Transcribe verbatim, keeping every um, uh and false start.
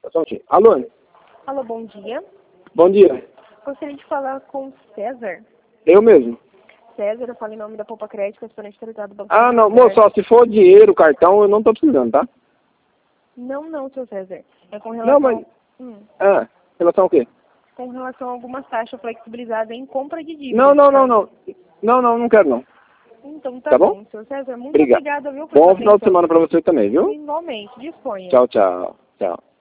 Só um minutinho. Alô? Alô, bom dia. Bom dia. Gostaria de falar com o César. Eu mesmo. César, eu falo em nome da Poupa Crédito, correspondente tratado do Banco Ah, não, Santander. moço, ó, se for dinheiro, cartão, eu não tô precisando, tá? Não, não, seu César. É com relação... Não, mas... Hum, Ah, relação ao quê? com relação a algumas taxas flexibilizadas em compra de dívida. Não, não, não, não. Não, não, não quero não. Então tá, Tá bom, bom? seu César. Muito Obrigado. obrigada, viu, por Bom sua final de atenção. semana pra você também, viu? Igualmente, disponha. Tchau, tchau. Tchau.